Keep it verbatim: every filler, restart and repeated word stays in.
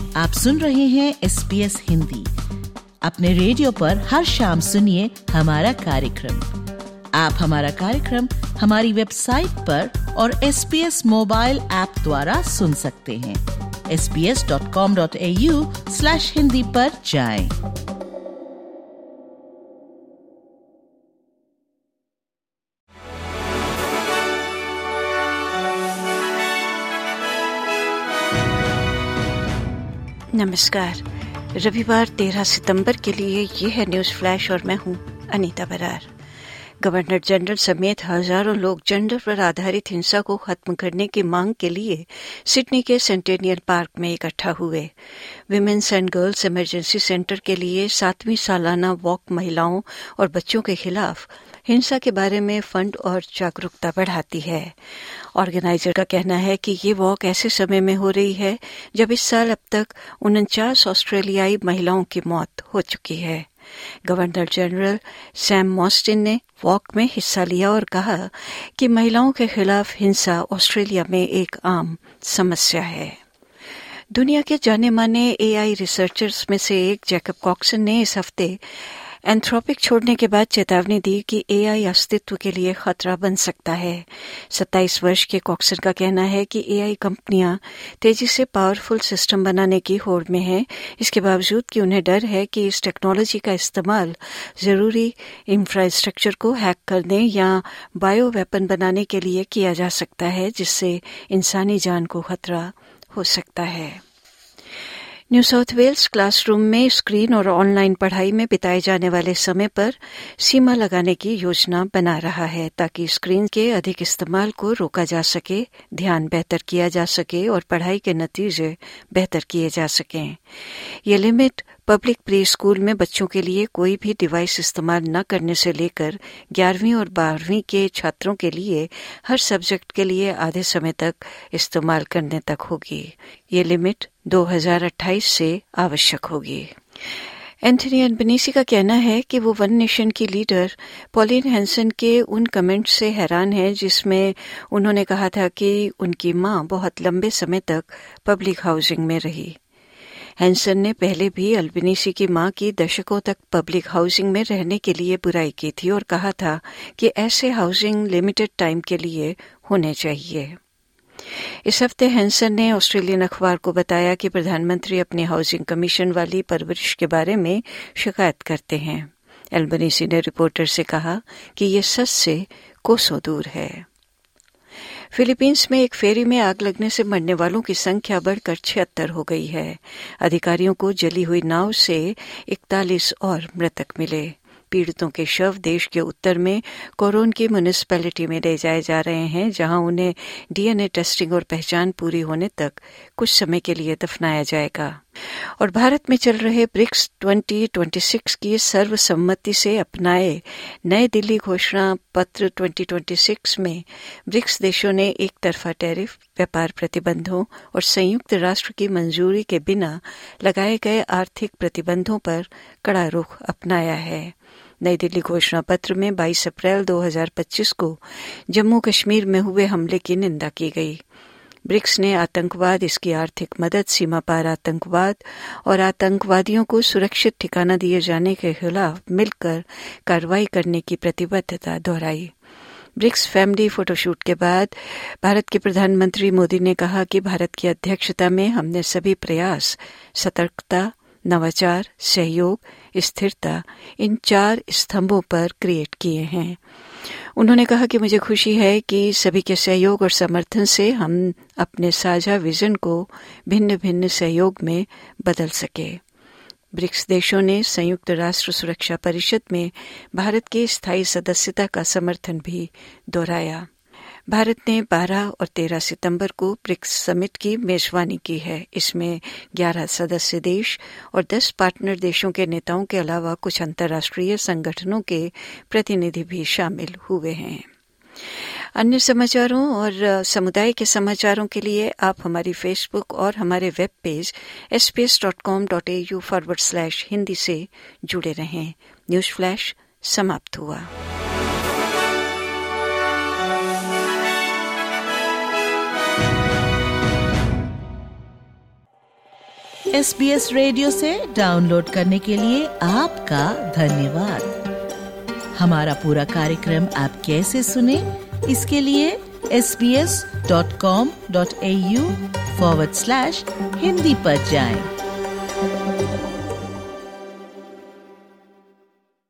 आप सुन रहे हैं एस बी एस हिंदी। अपने रेडियो पर हर शाम सुनिए हमारा कार्यक्रम। आप हमारा कार्यक्रम हमारी वेबसाइट पर और S B S mobile app द्वारा सुन सकते हैं। S B S dot com dot A U slash Hindi पर जाएं। नमस्कार। रविवार तेरह सितंबर के लिए ये है न्यूज़ फ्लैश और मैं हूँ अनीता बरार। गवर्नर जनरल समेत हजारों लोग जेंडर पर आधारित हिंसा को खत्म करने की मांग के लिए सिडनी के सेंटेनियल पार्क में इकट्ठा हुए। Women's and girls emergency centre के लिए सातवीं सालाना वॉक महिलाओं और बच्चों के खिलाफ हिंसा के बारे में फंड और जागरूकता बढ़ाती है। ऑर्गेनाइजर का कहना है कि ये वॉक ऐसे समय में हो रही है जब इस साल अब तक उनचास ऑस्ट्रेलियाई महिलाओं की मौत हो चुकी है। गवर्नर जनरल सैम मॉस्टिन ने वॉक में हिस्सा लिया और कहा कि महिलाओं के खिलाफ हिंसा ऑस्ट्रेलिया में एक आम समस्या है। दुनिया के जाने माने ए आई रिसर्चर्स में से एक जैकब कॉक्सन ने इस हफ्ते एंथ्रोपिक छोड़ने के बाद चेतावनी दी कि ए आई अस्तित्व के लिए खतरा बन सकता है। सत्ताईस वर्ष के कॉक्सन का कहना है कि ए आई कंपनियां तेजी से पावरफुल सिस्टम बनाने की होड़ में हैं, इसके बावजूद कि उन्हें डर है कि इस टेक्नोलॉजी का इस्तेमाल जरूरी इंफ्रास्ट्रक्चर को हैक करने या बायो वेपन बनाने के लिए किया जा सकता है, जिससे इंसानी जान को खतरा हो सकता है। न्यू साउथ वेल्स क्लासरूम में स्क्रीन और ऑनलाइन पढ़ाई में बिताए जाने वाले समय पर सीमा लगाने की योजना बना रहा है ताकि स्क्रीन के अधिक इस्तेमाल को रोका जा सके, ध्यान बेहतर किया जा सके और पढ़ाई के नतीजे बेहतर किए जा सकें। ये लिमिट पब्लिक प्री स्कूल में बच्चों के लिए कोई भी डिवाइस इस्तेमाल न करने से लेकर ग्यारहवीं और बारहवीं के छात्रों के लिए हर सब्जेक्ट के लिए आधे समय तक इस्तेमाल करने तक होगी। ये लिमिट दो हज़ार अट्ठाईस से आवश्यक होगी। एंथनी अल्बनीसी का कहना है कि वो वन नेशन की लीडर पॉलिन हैंसन के उन कमेंट्स से हैरान है जिसमें उन्होंने कहा था कि उनकी मां बहुत लंबे समय तक पब्लिक हाउसिंग में रही। हैंसन ने पहले भी अल्बनीसी की मां की दशकों तक पब्लिक हाउसिंग में रहने के लिए बुराई की थी और कहा था कि ऐसे हाउसिंग लिमिटेड टाइम के लिए होने चाहिए। इस हफ्ते हैंसन ने ऑस्ट्रेलियन अखबार को बताया कि प्रधानमंत्री अपने हाउसिंग कमीशन वाली परवरिश के बारे में शिकायत करते हैं। अल्बनीसी ने रिपोर्टर से कहा कि ये सच से कोसों दूर है। फिलीपींस में एक फेरी में आग लगने से मरने वालों की संख्या बढ़कर छिहत्तर हो गई है। अधिकारियों को जली हुई नाव से इकतालीस और मृतक मिले। पीड़ितों के शव देश के उत्तर में कोरोन की म्युनिसिपैलिटी में ले जाए जा रहे हैं, जहां उन्हें डी एन ए टेस्टिंग और पहचान पूरी होने तक कुछ समय के लिए दफनाया जाएगा। और भारत में चल रहे ब्रिक्स दो हज़ार छब्बीस की सर्वसम्मति से अपनाए नए दिल्ली घोषणा पत्र दो हज़ार छब्बीस में ब्रिक्स देशों ने एक तरफा टैरिफ, व्यापार प्रतिबंधों और संयुक्त राष्ट्र की मंजूरी के बिना लगाए गए आर्थिक प्रतिबंधों पर कड़ा रुख अपनाया है। नई दिल्ली घोषणा पत्र में बाईस अप्रैल दो हज़ार पच्चीस को जम्मू कश्मीर में हुए हमले की निंदा की गई। ब्रिक्स ने आतंकवाद, इसकी आर्थिक मदद, सीमा पार आतंकवाद और आतंकवादियों को सुरक्षित ठिकाना दिए जाने के खिलाफ मिलकर कार्रवाई करने की प्रतिबद्धता दोहराई। ब्रिक्स फैमिली फोटोशूट के बाद भारत के प्रधानमंत्री मोदी ने कहा कि भारत की अध्यक्षता में हमने सभी प्रयास, सतर्कता, नवाचार, सहयोग, स्थिरता इन चार स्तंभों पर क्रिएट किए हैं। उन्होंने कहा कि मुझे खुशी है कि सभी के सहयोग और समर्थन से हम अपने साझा विजन को भिन्न भिन्न सहयोग में बदल सके। ब्रिक्स देशों ने संयुक्त राष्ट्र सुरक्षा परिषद में भारत की स्थायी सदस्यता का समर्थन भी दोहराया। भारत ने बारह और तेरह सितंबर को ब्रिक्स समिट की मेजबानी की है। इसमें ग्यारह सदस्य देश और दस पार्टनर देशों के नेताओं के अलावा कुछ अंतर्राष्ट्रीय संगठनों के प्रतिनिधि भी शामिल हुए हैं। अन्य समाचारों और समुदाय के समाचारों के लिए आप हमारी फेसबुक और हमारे web page S B S dot com dot A U forward slash Hindi से जुड़े रहें। न्यूज़ फ्लैश समाप्त हुआ। एस बी एस रेडियो से डाउनलोड करने के लिए आपका धन्यवाद। हमारा पूरा कार्यक्रम आप कैसे सुने, इसके लिए S B S dot com dot A U forward slash Hindi पर जाएं।